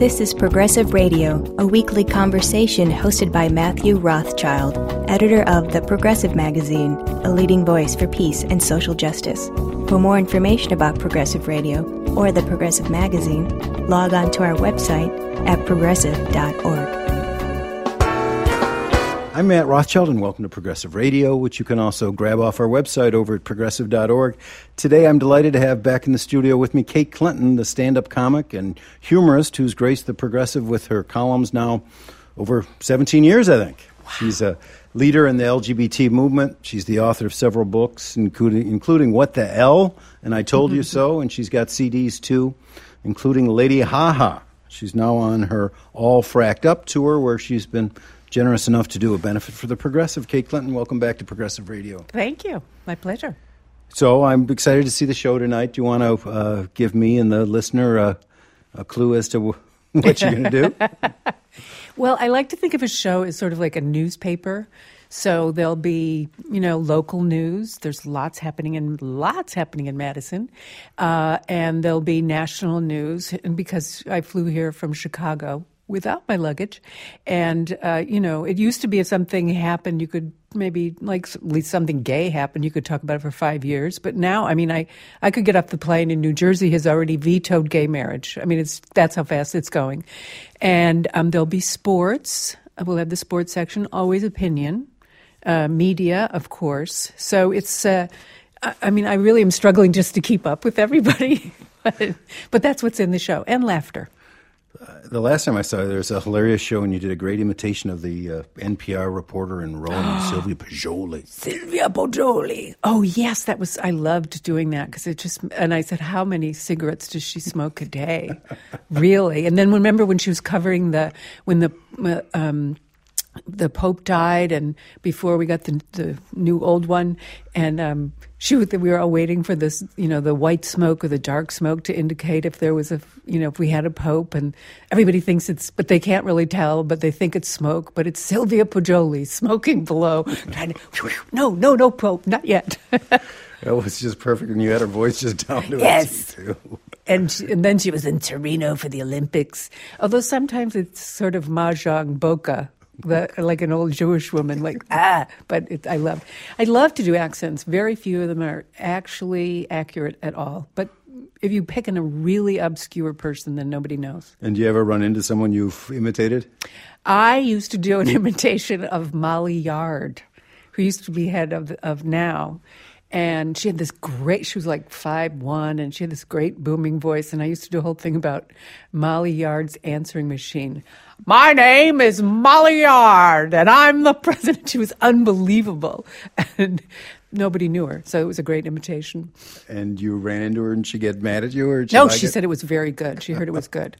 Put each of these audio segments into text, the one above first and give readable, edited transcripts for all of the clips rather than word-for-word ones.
This is Progressive Radio, a weekly conversation hosted by Matthew Rothschild, editor of The Progressive Magazine, a leading voice for peace and social justice. For more information about Progressive Radio or The Progressive Magazine, log on to our website at progressive.org. I'm Matt Rothschild, and welcome to Progressive Radio, which you can also grab off our website over at progressive.org. Today, I'm delighted to have back in the studio with me Kate Clinton, the stand-up comic and humorist who's graced the Progressive with her columns now over 17 years, I think. Wow. She's a leader in the LGBT movement. She's the author of several books, including What the L? And I Told You So, and she's got CDs, too, including Lady Haha. She's now on her All Fracked Up tour, where she's been generous enough to do a benefit for the Progressive. Kate Clinton, welcome back to Progressive Radio. Thank you. My pleasure. So I'm excited to see the show tonight. Do you want to give me and the listener a clue as to what you're going to do? Well, I like to think of a show as sort of like a newspaper. So there'll be, local news. There's lots happening in Madison. And there'll be national news. And because I flew here from Chicago without my luggage. And, it used to be if something happened, you could maybe, at least something gay happened, you could talk about it for 5 years. But now, I could get off the plane and New Jersey has already vetoed gay marriage. That's how fast it's going. And there'll be sports. We'll have the sports section, always opinion, media, of course. So it's, I really am struggling just to keep up with everybody. But that's what's in the show, and laughter. The last time I saw you, there was a hilarious show, and you did a great imitation of the NPR reporter in Rome, Sylvia Poggioli. Sylvia Poggioli. Oh, yes, I loved doing that because and I said, how many cigarettes does she smoke a day? Really? And then remember when she was covering when the Pope died, and before we got the new old one, and we were all waiting for this, the white smoke or the dark smoke to indicate if there was if we had a Pope, and everybody thinks but they can't really tell, but they think it's smoke, but it's Sylvia Poggioli smoking below, trying to, no Pope, not yet. That was just perfect, and you had her voice just down to yes. it, too. And then she was in Torino for the Olympics, although sometimes it's sort of mahjong boca. Like an old Jewish woman, but I love to do accents. Very few of them are actually accurate at all. But if you pick a really obscure person, then nobody knows. And do you ever run into someone you've imitated? I used to do an imitation of Molly Yard, who used to be head of Now. And she had she was like 5'1", and she had this great booming voice. And I used to do a whole thing about Molly Yard's answering machine. My name is Molly Yard, and I'm the president. She was unbelievable. And nobody knew her, so it was a great imitation. And you ran into her, and she get mad at you? Or no, she said it was very good. She heard it was good.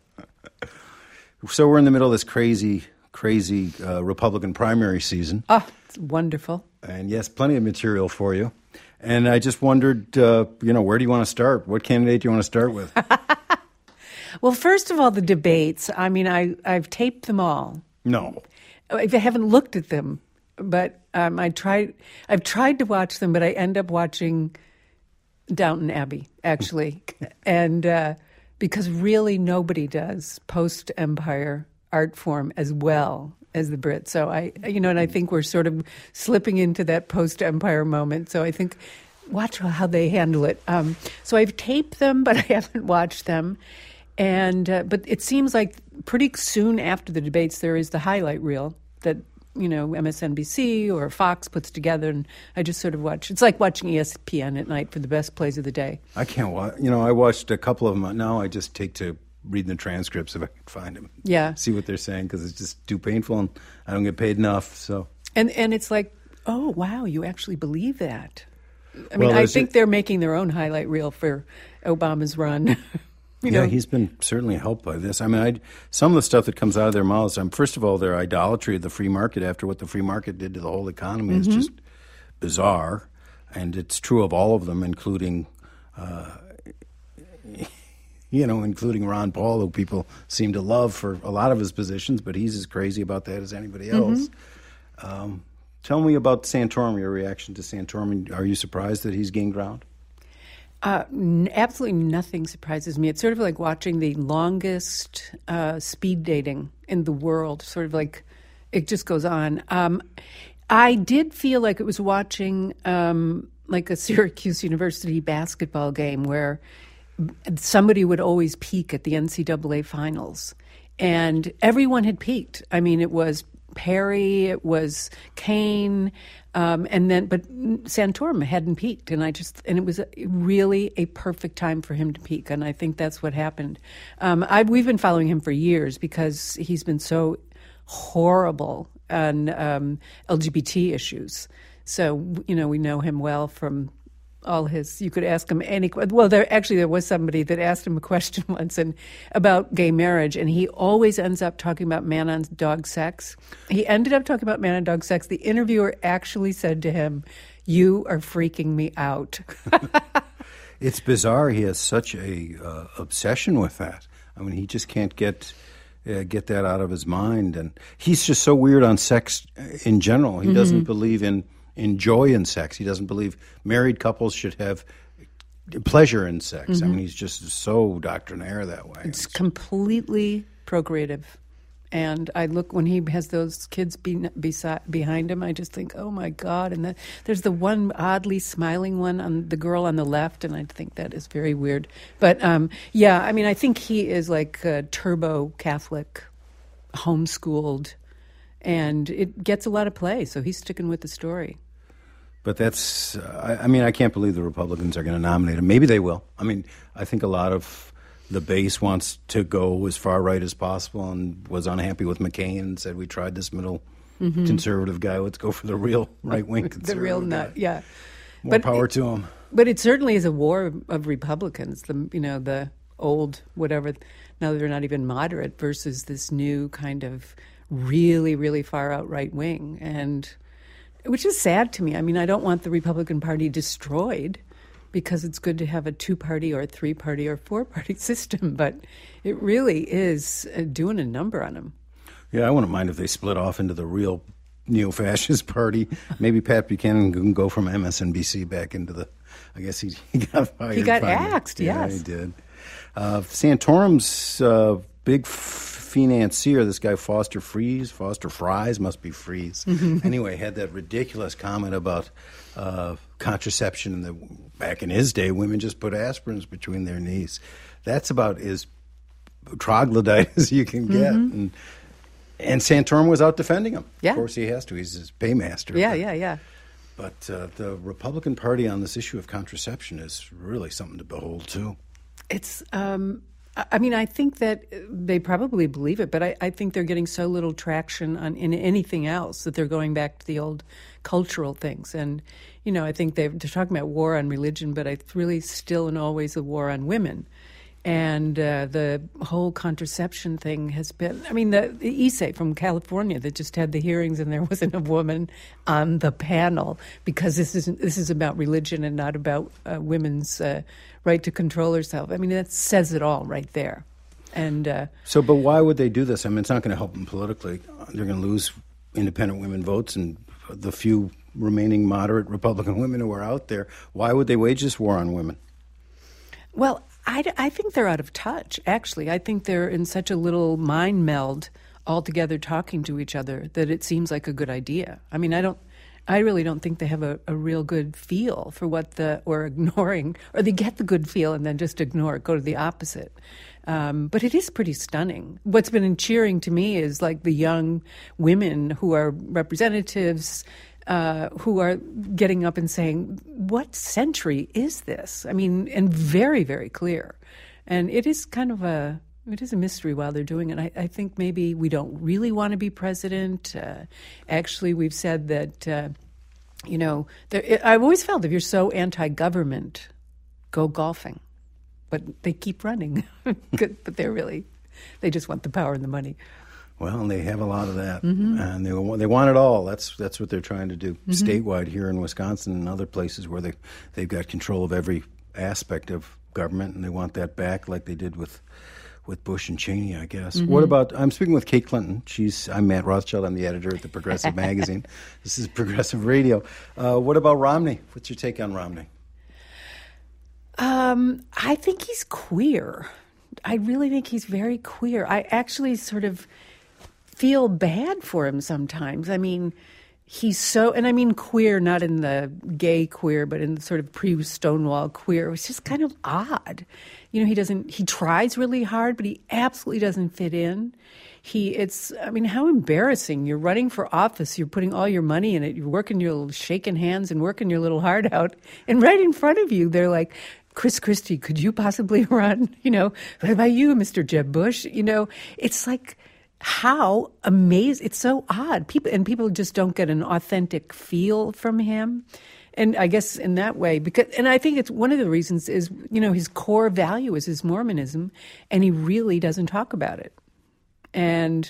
So we're in the middle of this crazy Republican primary season. Oh, it's wonderful. And yes, plenty of material for you. And I just wondered, where do you want to start? What candidate do you want to start with? Well, first of all, the debates. I've taped them all. No. I haven't looked at them, but I've tried to watch them, but I end up watching Downton Abbey, actually. And because really nobody does post-Empire art form as well as the Brits. So and I think we're sort of slipping into that post-Empire moment. So I think watch how they handle it. So I've taped them, but I haven't watched them. And but it seems like pretty soon after the debates, there is the highlight reel that MSNBC or Fox puts together, and I just sort of watch. It's like watching ESPN at night for the best plays of the day. I can't watch. I watched a couple of them. Now I just take to reading the transcripts if I can find them. Yeah, see what they're saying because it's just too painful, and I don't get paid enough. So and it's like, oh wow, you actually believe that? I think they're making their own highlight reel for Obama's run. Yeah, he's been certainly helped by this. Some of the stuff that comes out of their mouths, first of all, their idolatry of the free market after what the free market did to the whole economy is just bizarre. And it's true of all of them, including, including Ron Paul, who people seem to love for a lot of his positions, but he's as crazy about that as anybody else. Tell me about Santorum, your reaction to Santorum. Are you surprised that he's gained ground? Absolutely nothing surprises me. It's sort of like watching the longest speed dating in the world. Sort of like it just goes on. I did feel like it was watching like a Syracuse University basketball game where somebody would always peak at the NCAA finals, and everyone had peaked. I mean, it was Perry, it was Kane, but Santorum hadn't peaked, and it was really a perfect time for him to peak, and I think that's what happened. We've been following him for years because he's been so horrible on LGBT issues. So we know him well from all his. You could ask him any. Well, there was somebody that asked him a question once about gay marriage, and he always ends up talking about man-on-dog sex. He ended up talking about man-on-dog sex. The interviewer actually said to him, "You are freaking me out." It's bizarre. He has such a obsession with that. I mean, he just can't get that out of his mind, and he's just so weird on sex in general. He doesn't believe in joy in sex. He doesn't believe married couples should have pleasure in sex. I mean, he's just so doctrinaire that way. It's completely procreative. And I look, when he has those kids behind him, I just think, oh my God. And there's the one oddly smiling one on the girl on the left, and I think that is very weird. But yeah, I mean, I think he is like a turbo Catholic, homeschooled, and it gets a lot of play, so he's sticking with the story. But that's, I mean, I can't believe the Republicans are going to nominate him. Maybe they will. I mean, I think a lot of the base wants to go as far right as possible and was unhappy with McCain and said, we tried this middle conservative guy. Let's go for the real right-wing conservative the real nut, guy. Yeah. More power to him. But it certainly is a war of Republicans, the old whatever, now they're not even moderate, versus this new kind of really, really far out right wing, and which is sad to me. I mean, I don't want the Republican Party destroyed because it's good to have a 2-party or a 3-party or 4-party system, but it really is doing a number on them. Yeah, I wouldn't mind if they split off into the real neo-fascist party. Maybe Pat Buchanan can go from MSNBC back into the, I guess he got fired. He got finally. axed, yeah, yes. He did. Santorum's big financier, this guy Foster Fries, must be Fries. Anyway, had that ridiculous comment about contraception. And back in his day, women just put aspirins between their knees. That's about as troglodyte as you can get. And Santorum was out defending him. Yeah. Of course he has to. He's his paymaster. Yeah. But the Republican Party on this issue of contraception is really something to behold, too. It's, I mean, I think that they probably believe it, but I think they're getting so little traction in anything else that they're going back to the old cultural things. And, I think they're talking about war on religion, but it's really still and always a war on women. And the whole contraception thing has been, I mean, the Issei from California that just had the hearings and there wasn't a woman on the panel because this is about religion and not about women's right to control herself. I mean, that says it all right there. And but why would they do this? I mean, it's not going to help them politically. They're going to lose independent women votes and the few remaining moderate Republican women who are out there. Why would they wage this war on women? Well, I think they're out of touch, actually. I think they're in such a little mind meld all together talking to each other that it seems like a good idea. I mean, I really don't think they have a real good feel for or ignoring, or they get the good feel and then just ignore it, go to the opposite. But it is pretty stunning. What's been cheering to me is like the young women who are representatives, who are getting up and saying, what century is this? I mean, and very, very clear. And it is kind of a mystery while they're doing it. I think maybe we don't really want to be president. Actually, we've said that, I've always felt if you're so anti-government, go golfing. But they keep running. But they just want the power and the money. Well, and they have a lot of that, and they want it all. That's what they're trying to do statewide here in Wisconsin and other places where they've got control of every aspect of government, and they want that back, like they did with Bush and Cheney, I guess. What about? I'm speaking with Kate Clinton. I'm Matt Rothschild. I'm the editor at the Progressive Magazine. This is Progressive Radio. What about Romney? What's your take on Romney? I think he's queer. I really think he's very queer. I actually sort of feel bad for him sometimes. I mean, he's so, and I mean queer, not in the gay queer, but in the sort of pre-Stonewall queer. It's just kind of odd. You know, he tries really hard, but he absolutely doesn't fit in. How embarrassing. You're running for office, you're putting all your money in it, you're shaking hands and working your little heart out, and right in front of you, they're like, Chris Christie, could you possibly run? You know, what about you, Mr. Jeb Bush? You know, it's like, how amazing. It's so odd. People just don't get an authentic feel from him. And I guess in that way, and I think it's one of the reasons is, you know, his core value is his Mormonism, and he really doesn't talk about it. And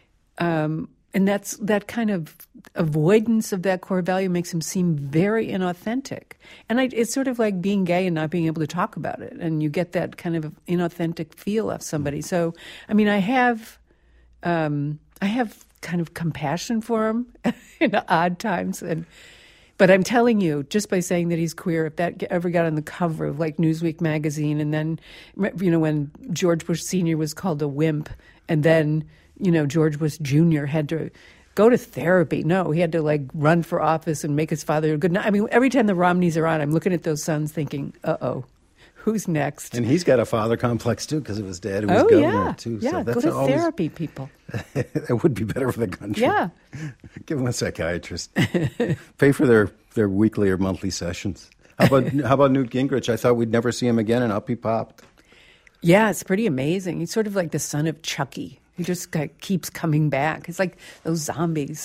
that's that kind of avoidance of that core value makes him seem very inauthentic. And it's sort of like being gay and not being able to talk about it. And you get that kind of inauthentic feel of somebody. So, I mean, I have kind of compassion for him in odd times. But I'm telling you, just by saying that he's queer, if that ever got on the cover of like Newsweek magazine, and then, you know, when George Bush Sr. was called a wimp, and then, you know, George Bush Jr. had to go to therapy. No, he had to like run for office and make his father a good. I mean, every time the Romneys are on, I'm looking at those sons thinking, uh-oh. Who's next? And he's got a father complex, too, because of his dad, who was governor, too. Yeah, so that's go to therapy, people. That would be better for the country. Yeah. Give them a psychiatrist. Pay for their weekly or monthly sessions. How about Newt Gingrich? I thought we'd never see him again, and up he popped. Yeah, it's pretty amazing. He's sort of like the son of Chucky. He just keeps coming back. It's like those zombies.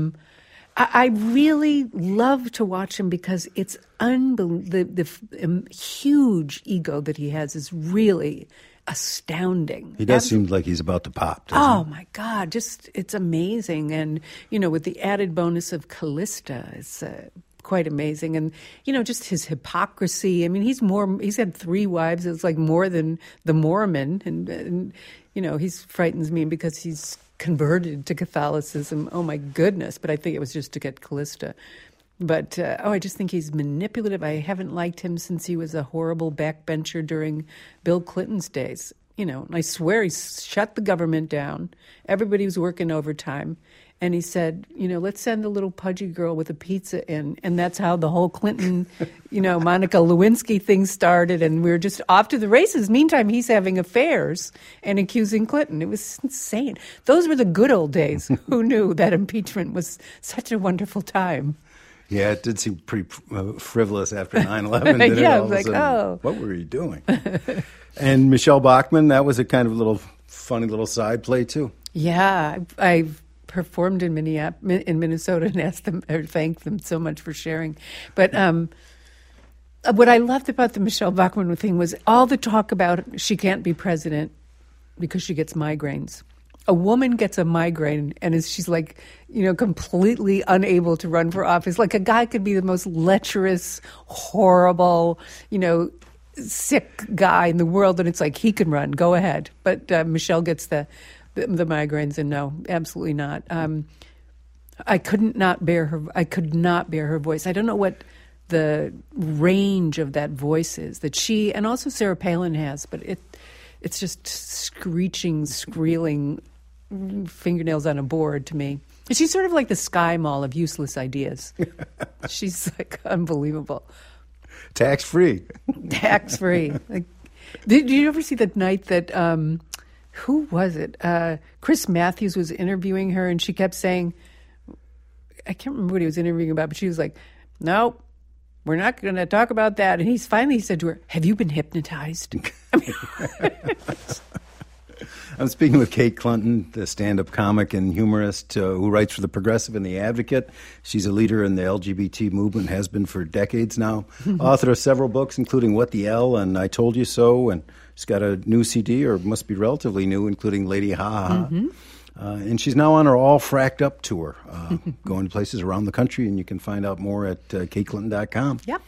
I really love to watch him because it's unbelievable. The huge ego that he has is really astounding. He does seem like he's about to pop. Oh, my God. Just, it's amazing. And, you know, with the added bonus of Callista, it's quite amazing. And, you know, just his hypocrisy. I mean, he's had 3 wives. It's like more than the Mormon. And you know, he frightens me because he's converted to Catholicism. Oh, my goodness. But I think it was just to get Callista. But, I just think he's manipulative. I haven't liked him since he was a horrible backbencher during Bill Clinton's days. You know, and I swear he shut the government down. Everybody was working overtime. And he said, you know, let's send a little pudgy girl with a pizza in. And that's how the whole Clinton, you know, Monica Lewinsky thing started. And we were just off to the races. Meantime, he's having affairs and accusing Clinton. It was insane. Those were the good old days. Who knew that impeachment was such a wonderful time? Yeah, it did seem pretty frivolous after 9/11. Yeah, I was like, oh. What were you doing? And Michelle Bachmann, that was a kind of funny little side play, too. Yeah, I've performed in Minnesota and asked them or thanked them so much for sharing. But what I loved about the Michelle Bachmann thing was all the talk about she can't be president because she gets migraines. A woman gets a migraine and she's like, you know, completely unable to run for office. Like a guy could be the most lecherous, horrible, you know, sick guy in the world, and it's like he can run. Go ahead. But Michelle gets the migraines, and no, absolutely not. I could not bear her voice. I don't know what the range of that voice is that she and also Sarah Palin has, but it's just screeching, squealing fingernails on a board to me. She's sort of like the Sky Mall of useless ideas. She's like unbelievable. Tax-free. Tax-free. Like, did you ever see the night that who was it? Chris Matthews was interviewing her, and she kept saying, I can't remember what he was interviewing about, but she was like, "No, we're not going to talk about that." And he finally said to her, "Have you been hypnotized?" I mean, I'm speaking with Kate Clinton, the stand-up comic and humorist who writes for The Progressive and The Advocate. She's a leader in the LGBT movement, has been for decades now. Author of several books, including What the L and I Told You So, and she's got a new CD, or must be relatively new, including Lady Ha Ha. Mm-hmm. And she's now on her All Fracked Up tour, going to places around the country, and you can find out more at kateclinton.com. Yep.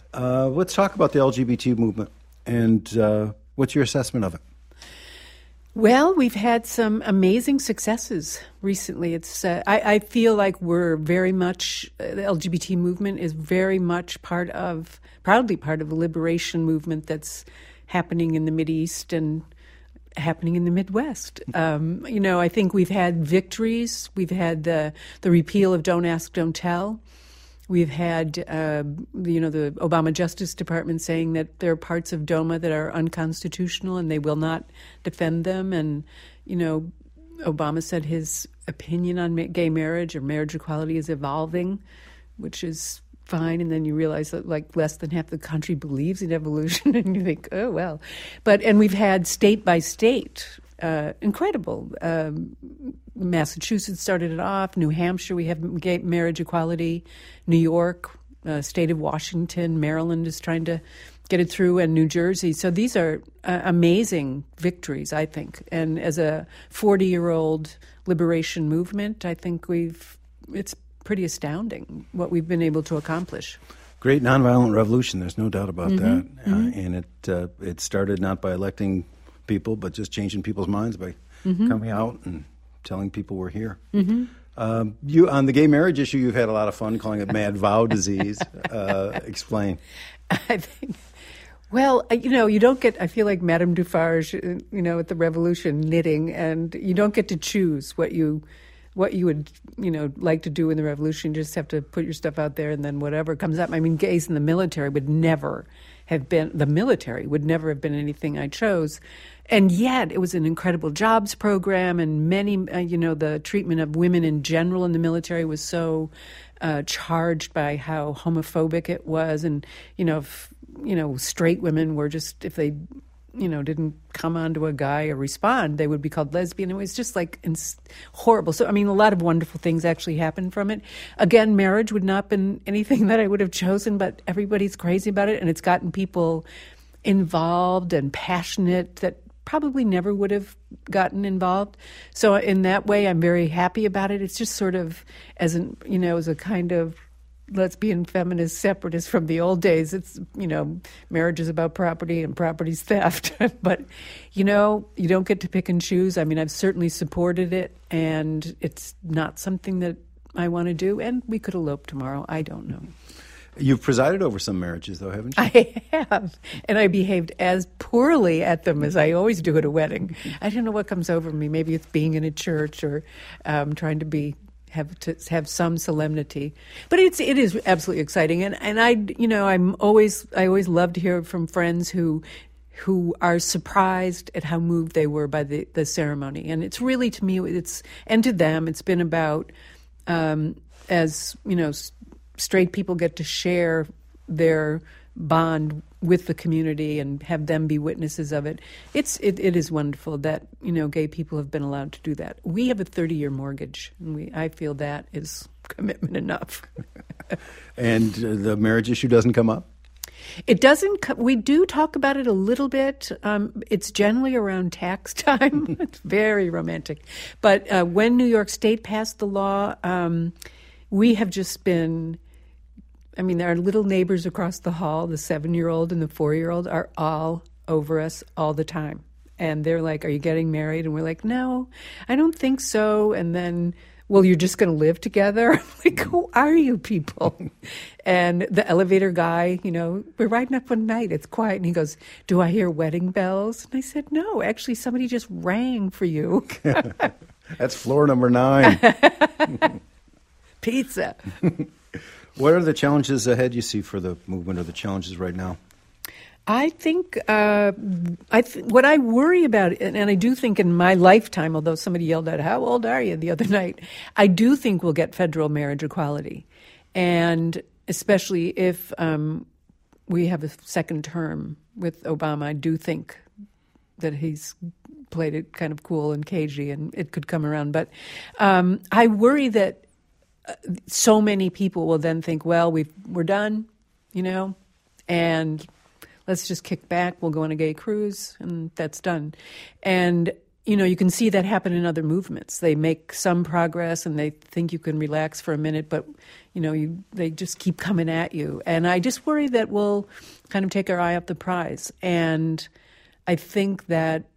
Let's talk about the LGBT movement, and what's your assessment of it? Well, we've had some amazing successes recently. It's I feel like we're very much the LGBT movement is very much proudly part of the liberation movement that's happening in the Mideast and happening in the Midwest. I think we've had victories. We've had the repeal of Don't Ask, Don't Tell. We've had, the Obama Justice Department saying that there are parts of DOMA that are unconstitutional and they will not defend them. And, Obama said his opinion on gay marriage or marriage equality is evolving, which is fine. And then you realize that less than half the country believes in evolution and you think, oh, well. And we've had state by state, incredible. Massachusetts started it off. New Hampshire, we have gay marriage equality. New York, state of Washington, Maryland is trying to get it through, and New Jersey. So these are amazing victories, I think. And as a 40-year-old liberation movement, I think it's pretty astounding what we've been able to accomplish. Great nonviolent revolution. There's no doubt about that. And it started not by electing people, but just changing people's minds by coming out and telling people we're here. You on the gay marriage issue, you've had a lot of fun calling it mad vow disease. Explain. I think, well, you don't get, I feel like Madame Dufarge, at the revolution knitting, and you don't get to choose what you would, like to do in the revolution. You just have to put your stuff out there and then whatever comes up. I mean, gays in the military would never have been anything I chose. And yet it was an incredible jobs program, and many, the treatment of women in general in the military was so charged by how homophobic it was. And, straight women were just, if they, didn't come onto a guy or respond, they would be called lesbian. It was just horrible. So, a lot of wonderful things actually happened from it. Again, marriage would not have been anything that I would have chosen, but everybody's crazy about it, and it's gotten people involved and passionate that probably never would have gotten involved. So in that way, I'm very happy about it. It's just sort of as a kind of lesbian feminist separatist from the old days. It's, marriage is about property and property's theft. But, you don't get to pick and choose. I've certainly supported it, and it's not something that I want to do. And we could elope tomorrow. I don't know. You've presided over some marriages, though, haven't you? I have, and I behaved as poorly at them as I always do at a wedding. I don't know what comes over me. Maybe it's being in a church or trying to have some solemnity. But it is absolutely exciting, and I always love to hear from friends who are surprised at how moved they were by the ceremony. And it's really, to me, and to them, it's been about straight people get to share their bond with the community and have them be witnesses of it. It is wonderful that gay people have been allowed to do that. We have a 30-year mortgage, and I feel that is commitment enough. And the marriage issue doesn't come up? It doesn't. We do talk about it a little bit. It's generally around tax time. It's very romantic. But when New York State passed the law, we have just been, our little neighbors across the hall, the 7-year-old and the 4-year-old, are all over us all the time. And they're like, are you getting married? And we're like, no, I don't think so. And then, well, you're just going to live together? I'm like, who are you people? And the elevator guy, we're riding up one night. It's quiet. And he goes, do I hear wedding bells? And I said, no, actually, somebody just rang for you. That's floor number 9. Pizza. What are the challenges ahead you see for the movement, or the challenges right now? I think what I worry about, and I do think in my lifetime, although somebody yelled out, how old are you, the other night, I do think we'll get federal marriage equality. And especially if we have a second term with Obama, I do think that he's played it kind of cool and cagey, and it could come around. But I worry that so many people will then think, well, we're done, and let's just kick back. We'll go on a gay cruise, and that's done. And, you can see that happen in other movements. They make some progress, and they think you can relax for a minute, but, they just keep coming at you. And I just worry that we'll kind of take our eye off the prize. And I think that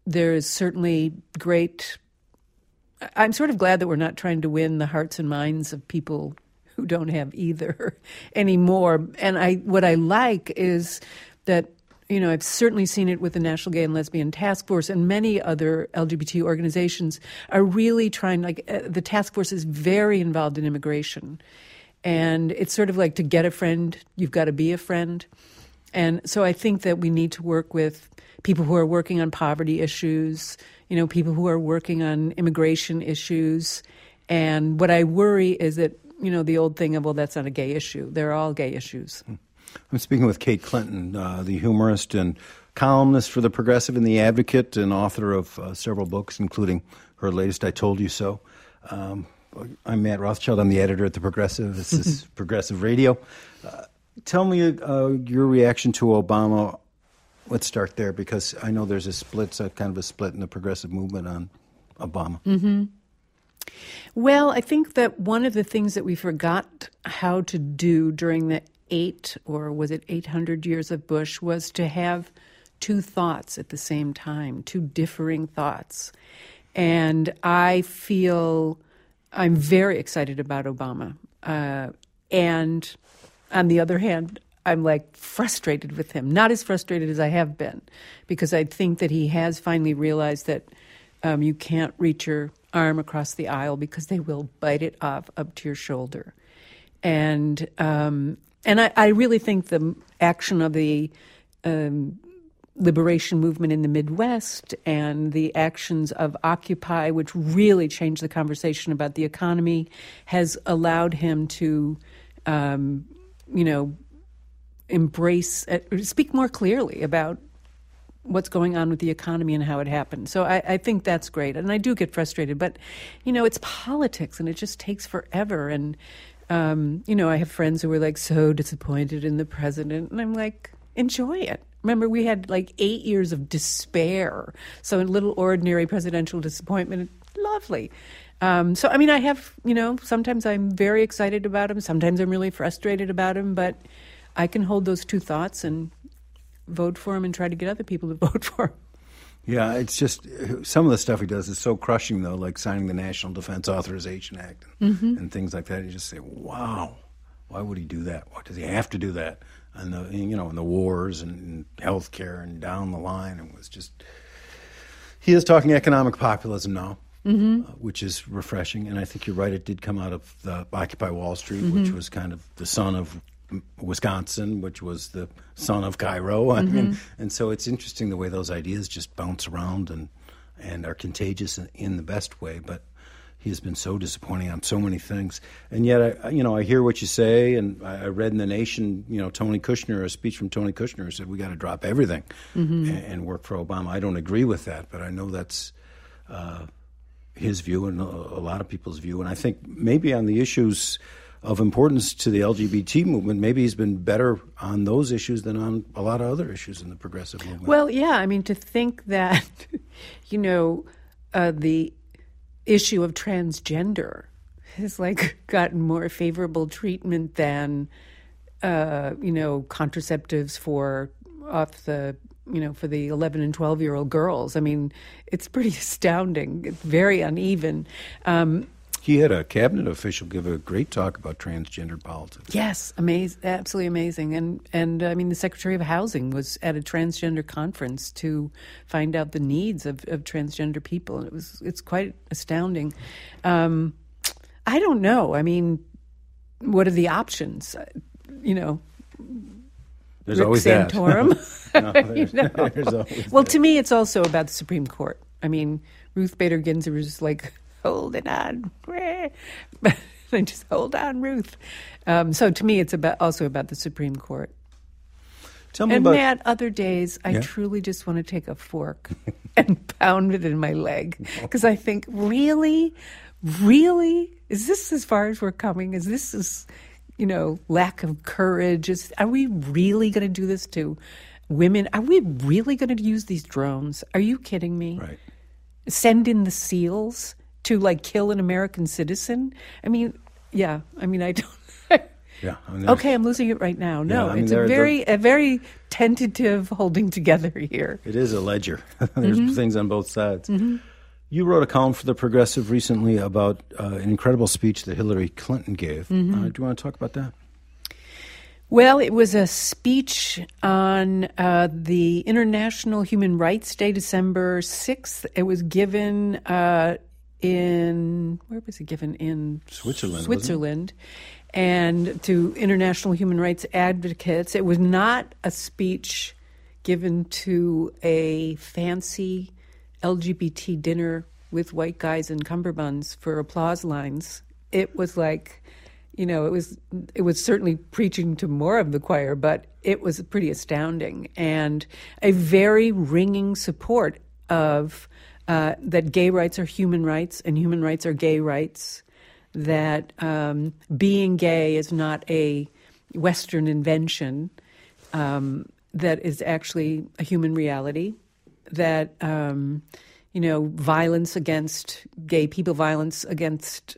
there is certainly great. I'm sort of glad that we're not trying to win the hearts and minds of people who don't have either anymore. And what I like is that, I've certainly seen it with the National Gay and Lesbian Task Force, and many other LGBT organizations are really trying, the task force is very involved in immigration. And it's sort of like, to get a friend, you've got to be a friend. And so I think that we need to work with people who are working on poverty issues, people who are working on immigration issues. And what I worry is that, the old thing of, well, that's not a gay issue. They're all gay issues. I'm speaking with Kate Clinton, the humorist and columnist for The Progressive and The Advocate, and author of several books, including her latest, I Told You So. I'm Matt Rothschild. I'm the editor at The Progressive. This is Progressive Radio. Tell me your reaction to Obama. Let's start there, because I know there's kind of a split in the progressive movement on Obama. Mm-hmm. Well, I think that one of the things that we forgot how to do during the 800 years of Bush was to have two thoughts at the same time, two differing thoughts. And I feel I'm very excited about Obama. And on the other hand, I'm frustrated with him. Not as frustrated as I have been, because I think that he has finally realized that you can't reach your arm across the aisle because they will bite it off up to your shoulder. And I really think the action of the liberation movement in the Midwest and the actions of Occupy, which really changed the conversation about the economy, has allowed him to, embrace, speak more clearly about what's going on with the economy and how it happened. So I think that's great. And I do get frustrated, but, it's politics and it just takes forever. And, I have friends who were so disappointed in the president, and I'm enjoy it. Remember, we had 8 years of despair. So a little ordinary presidential disappointment, lovely. So, I have, sometimes I'm very excited about him. Sometimes I'm really frustrated about him, but I can hold those two thoughts and vote for him and try to get other people to vote for him. Yeah, it's just some of the stuff he does is so crushing, though, like signing the National Defense Authorization Act and things like that. You just say, wow, why would he do that? Why does he have to do that? And the wars and health care and down the line, it was just, he is talking economic populism now, which is refreshing. And I think you're right, it did come out of the Occupy Wall Street, which was kind of the son of Wisconsin, which was the son of Cairo. I mean, and so it's interesting the way those ideas just bounce around and are contagious in the best way. But he has been so disappointing on so many things. And yet, I hear what you say, and I read in The Nation, Tony Kushner, a speech from Tony Kushner, who said we got to drop everything and work for Obama. I don't agree with that, but I know that's his view and a lot of people's view. And I think maybe on the issues of importance to the LGBT movement, maybe he's been better on those issues than on a lot of other issues in the progressive movement. Well, yeah, to think that, the issue of transgender has gotten more favorable treatment than, contraceptives for the 11 and 12-year-old girls. It's pretty astounding. It's very uneven. He had a cabinet official give a great talk about transgender politics. Yes, absolutely amazing. And the Secretary of Housing was at a transgender conference to find out the needs of transgender people. And it's quite astounding. I don't know. What are the options? There's Rick always Santorum. That. There's always well, that. To me, it's also about the Supreme Court. Ruth Bader Ginsburg was holding on. I just hold on, Ruth. So to me, it's also about the Supreme Court. Tell me and about Matt, other days, I truly just want to take a fork and pound it in my leg. Because I think, really? Is this as far as we're coming? Is this lack of courage? Are we really going to do this to women? Are we really going to use these drones? Are you kidding me? Right. Send in the SEALs to kill an American citizen? I don't. Yeah. Okay, I'm losing it right now. No, Yeah, I mean, it's a very tentative holding together here. It is a ledger. There's things on both sides. You wrote a column for The Progressive recently about an incredible speech that Hillary Clinton gave. Do you want to talk about that? Well, it was a speech on the International Human Rights Day, December 6th. It was given where was it given? In Switzerland. And to international human rights advocates. It was not a speech given to a fancy LGBT dinner with white guys in cummerbunds for applause lines. It was like, it was certainly preaching to more of the choir, but it was pretty astounding and a very ringing support of that gay rights are human rights and human rights are gay rights, that being gay is not a Western invention, that is actually a human reality, that, violence against gay people, violence against,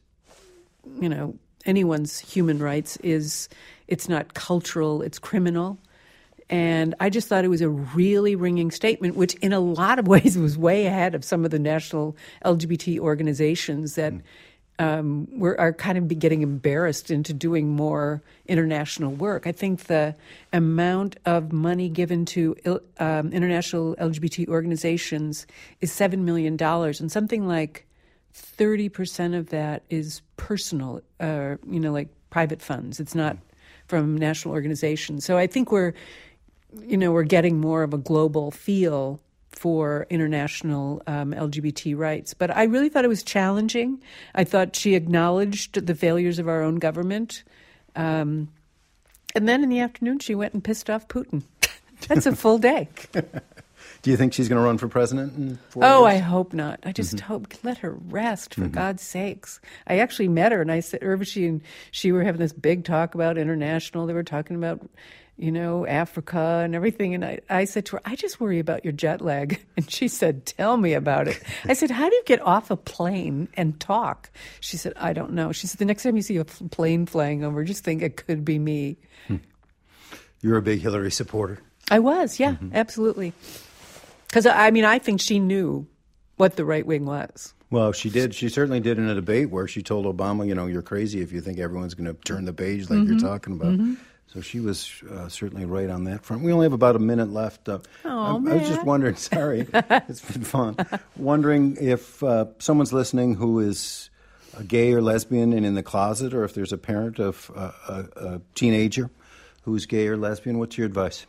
anyone's human rights it's not cultural, it's criminal. And I just thought it was a really ringing statement, which in a lot of ways was way ahead of some of the national LGBT organizations that are kind of getting embarrassed into doing more international work. I think the amount of money given to international LGBT organizations is $7 million, and something like 30% of that is personal, like private funds. It's not from national organizations. So I think we're getting more of a global feel for international LGBT rights. But I really thought it was challenging. I thought she acknowledged the failures of our own government. And then in the afternoon, she went and pissed off Putin. That's a full day. Do you think she's going to run for president in 4 years? Oh, I hope not. I just hope, let her rest, for God's sakes. I actually met her, and I said, Urvashi and she were having this big talk about international. They were talking about, Africa and everything. And I said to her, I just worry about your jet lag. And she said, tell me about it. I said, how do you get off a plane and talk? She said, I don't know. She said, the next time you see a plane flying over, just think it could be me. You're a big Hillary supporter. I was, yeah, absolutely. Because, I think she knew what the right wing was. Well, she did. She certainly did in a debate where she told Obama, you're crazy if you think everyone's going to turn the page like you're talking about. So she was certainly right on that front. We only have about a minute left. I was just wondering, sorry, it's been fun, wondering if someone's listening who is a gay or lesbian and in the closet, or if there's a parent of a teenager who's gay or lesbian, what's your advice?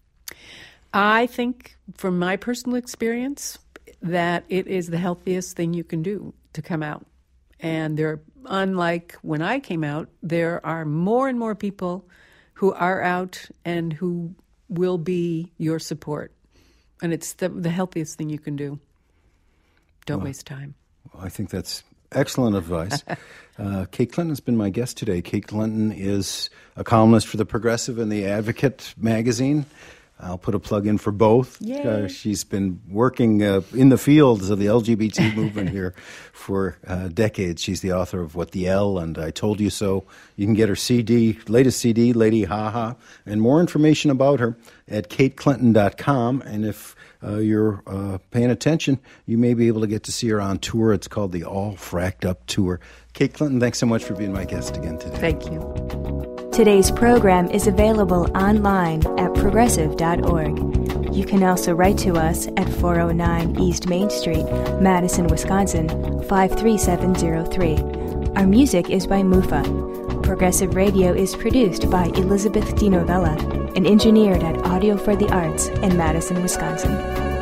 I think, from my personal experience, that it is the healthiest thing you can do to come out. And unlike when I came out, there are more and more people who are out and who will be your support. And it's the healthiest thing you can do. Don't waste time. Well, I think that's excellent advice. Kate Clinton has been my guest today. Kate Clinton is a columnist for The Progressive and The Advocate magazine. I'll put a plug in for both. She's been working in the fields of the LGBT movement here for decades. She's the author of What the L and I Told You So. You can get her latest CD, Lady Haha, and more information about her at kateclinton.com. And if you're paying attention, you may be able to get to see her on tour. It's called the All Fracked Up Tour. Kate Clinton, thanks so much for being my guest again today. Thank you. Today's program is available online at progressive.org. You can also write to us at 409 East Main Street, Madison, Wisconsin, 53703. Our music is by Mufa. Progressive Radio is produced by Elizabeth DiNovella and engineered at Audio for the Arts in Madison, Wisconsin.